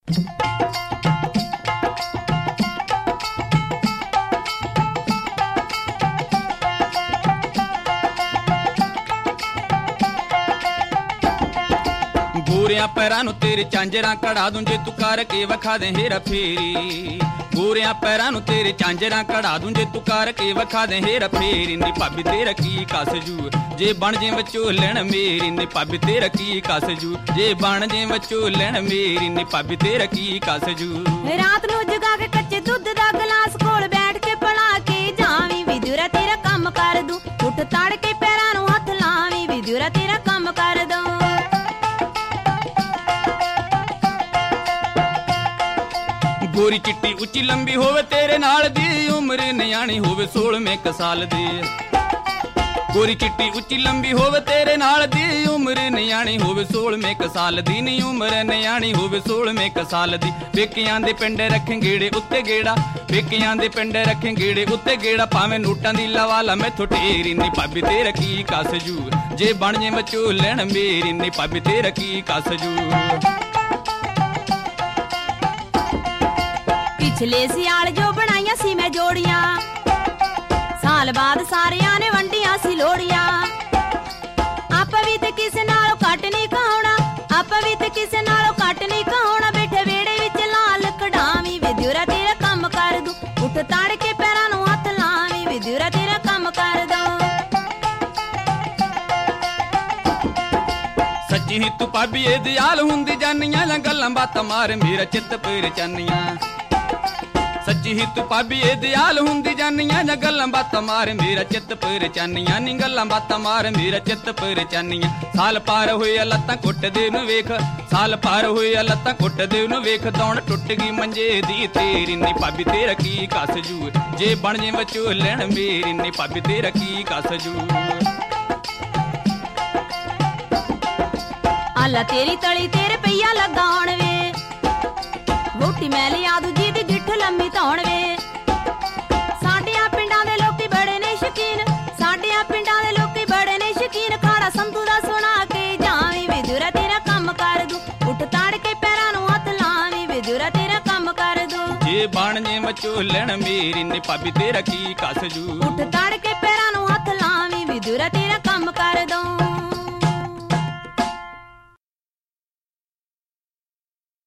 ਗੋਰਿਆਂ ਪੈਰਾਂ ਨੂੰ ਤੇਰੇ ਚਾਂਜਰਾਂ ਕਢਾ ਦੂੰ ਜੇ ਤੂੰ ਕਰਕੇ ਵਿਖਾ ਦੇ ਹੇਰਾ ਫੇਰੀ। ਗੋਰਿਆਂ ਪੈਰਾਂ ਨੂੰ ਤੇਰੇ ਚਾਂਜਰਾਂ ਕਢਾ ਦੂੰ ਜੇ ਤੂੰ ਕਰਕੇ ਵਿਖਾ ਦੇ ਹੇਰਾ ਫੇਰੀ। ਨੀ ਭਾਬੀ ਤੇਰਾ ਕੀ ਕਸ ਜੂ ਜੇ ਬਣ ਜੇ ਵਿਚੋਲਣ ਮੇਰੀ। ਨੀ ਭਾਬੀ ਤੇਰਾ ਕੀ ਕਸ ਜੂ ਜੇ ਬਣ ਜੇ ਵਿਚੋਲਣ ਮੇਰੀ। ਨੀ ਭਾਬੀ ਤੇਰਾ ਕੀ ਕਸ ਜੂ। ਰਾਤ ਨੂੰ ਜਗਾ ਕੇ ਕੱਚੇ ਦੁੱਧ ਦਾ ਗਲਾਸ ਕੋਲ ਬੈਠ ਕੇ ਪੜਾ ਕੇ ਜਾਵੀਂ ਵਿਦੁਰਾ ਤੇਰਾ ਕੰਮ ਕਰ ਦੂੰ। ਉੱਠ ਤੜ ਕੇ ਪੈਰਾਂ ਨੂੰ ਹੱਥ ਲਾਵੀਂ ਵਿਦੁਰਾ ਤੇਰਾ ਕੰਮ ਕਰ ਦੂੰ। ਗੋਰੀ ਚਿੱਟੀ ਉੱਚੀ ਲੰਬੀ ਹੋਵੇ ਤੇਰੇ ਨਾਲ ਦੀ ਉਮਰ ਨਿਆਣੀ ਹੋਵੇ 16ਵੇਂ ਕ ਸਾਲ ਦੀ। ਗੋਰੀ ਚਿੱਟੀ ਉੱਚੀ ਲੰਬੀ ਹੋਵੇ ਤੇਰੇ ਨਾਲ ਦੀ ਉਮਰ ਨਿਆਣੀ ਹੋਵੇ 16ਵੇਂ ਕ ਸਾਲ ਦੀ। ਨੀ ਉਮਰ ਨਿਆਣੀ ਹੋਵੇ 16ਵੇਂ ਕ ਸਾਲ ਦੀ। ਪੇਕਿਆਂ ਦੇ ਪਿੰਡ ਰੱਖੇ ਗੇੜੇ ਉੱਤੇ ਗੇੜਾ। ਪੇਕਿਆਂ ਦੇ ਪਿੰਡ ਰੱਖੇ ਗੇੜੇ ਉੱਤੇ ਗੇੜਾ। ਭਾਵੇਂ ਨੋਟਾਂ ਦੀ ਲਵਾਲਾ ਮੈਥੋਂ ਢੇਰੀ। ਨੀ ਭਾਬੀ ਤੇਰਾ ਕੀ ਕਸ ਜੂ ਜੇ ਬਣ ਜੇ ਵਿਚੋਲਣ ਮੇਰੀ। ਨੀ ਭਾਬੀ ਤੇਰਾ ਕੀ ਕਸ ਜੂ। ਪਿਛਲੇ ਸਿਆਲ ਜੋ ਬਣਾਈਆਂ ਸੀ ਮੈਂ ਜੋੜੀਆਂ। ਸਾਲ ਬਾਅਦ ਸਾਰਿਆਂ ਨੇ ਵੰਡੀਆਂ ਸੀ ਲੋੜੀਆਂ। ਆਪਾਂ ਵੀ ਤੇ ਕਿਸੇ ਨਾਲੋਂ ਘੱਟ ਨਹੀਂ ਕਹਾਉਣਾ। ਆਪਾਂ ਵੀ ਤੇ ਕਿਸੇ ਨਾਲੋਂ ਘੱਟ ਨਹੀਂ ਕਹਾਉਣਾ। ਬੈਠੇ ਵਿਹੜੇ ਵਿੱਚ ਲਾਲ ਕਢਾਵੀਂ ਵਿਦੁਰਾ ਤੇਰਾ ਕੰਮ ਕਰ ਦੂੰ। ਉੱਠ ਤੜ ਕੇ ਪੈਰਾਂ ਨੂੰ ਹੱਥ ਲਾਵੀਂ ਵਿਦੁਰਾ ਤੇਰਾ ਕੰਮ ਕਰ ਦੂੰ। ਸੱਚੀ ਹੀ ਤੂੰ ਭਾਬੀ ਇਹ ਦਿਆਲ ਹੁੰਦੀ ਜਾਨੀਆਂ ਲਾਂ ਗੱਲਾਂ ਬਾਤਾਂ ਮਾਰ ਮੇਰਾ ਚਿੱਤ ਪਰੇਚਾਨੀਆਂ। ਸੱਚੀ ਹੀ ਤੂੰ ਭਾਬੀ ਇਹ ਦਿਆਲ ਹੁੰਦੀ ਜਾਨੀਆਂ ਜਾਂ ਗੱਲਾਂ ਬਾਤਾਂ ਮਾਰ ਮੇਰਾ ਚਿੱਤ ਪਰੇਚਾਨੀਆਂ। ਨੀ ਗੱਲਾਂ ਬਾਤਾਂ ਮਾਰ ਮੇਰਾ ਚਿੱਤ ਪਰੇਚਾਨੀਆਂ। ਸਾਲ ਪਾਰ ਹੋਏ ਲੱਤਾਂ ਕੁੱਟਦੇ ਨੂੰ ਵੇਖ। ਸਾਲ ਪਾਰ ਹੋਏ ਲੱਤਾਂ ਕੁੱਟਦੇ ਨੂੰ ਵੇਖ। ਦੌਣ ਟੁੱਟ ਗਈ ਮੰਜੇ ਦੀ ਤੇਰੀ। ਨੀ ਭਾਬੀ ਤੇਰਾ ਕੀ ਕਸ ਜੂ ਜੇ ਬਣ ਜੇ ਵਿਚੋਲਣ ਮੇਰੀ। ਨੀ ਭਾਬੀ ਤੇਰਾ ਕੀ ਕਸ ਜੂ। ਆਲਾ ਤੇਰੀ ਤਲੀ ਤੇਰੇ ਪਈਆ ਲਗਾਉਣ ਵੇ। ਵੋਟੀ ਮੈਂ ਲਿਆ ਦੂ ਜੀ ਦੀ ਗਿੱਠ ਲੰਮੀ ਧੌਣ ਵੇ। ਸਾਡਿਆਂ ਪਿੰਡਾਂ ਦੇ ਲੋਕੀ ਬੜੇ ਨੇ ਸ਼ਕੀਨ। ਸਾਡਿਆਂ ਪਿੰਡਾਂ ਦੇ ਲੋਕੀ ਬੜੇ ਨੇ ਸ਼ਕੀਨ। ਖਾੜਾ ਸੰਧੂ ਦਾ ਸੁਣਾ ਕੇ ਜਾਵੀਂ ਵਿਦੁਰਾ ਤੇਰਾ ਕੰਮ ਕਰ ਦੂੰ। ਉੱਠ ਤੜ ਕੇ ਪੈਰਾਂ ਨੂੰ ਹੱਥ ਲਾਵੀਂ ਵਿਦੁਰਾ ਤੇਰਾ ਕੰਮ ਕਰ ਦੂੰ। ਜੇ ਬਣ ਜੇ ਵਿਚੋਲਣ ਮੇਰੀ। ਨੀ ਭਾਬੀ ਤੇਰਾ ਕੀ ਕਸ ਜੂ। ਉੱਠ ਤੜ ਕੇ ਪੈਰਾਂ ਨੂੰ ਹੱਥ ਲਾਵੀਂ ਵਿਦੁਰਾ ਤੇਰਾ ਕੰਮ ਕਰ ਦੂੰ।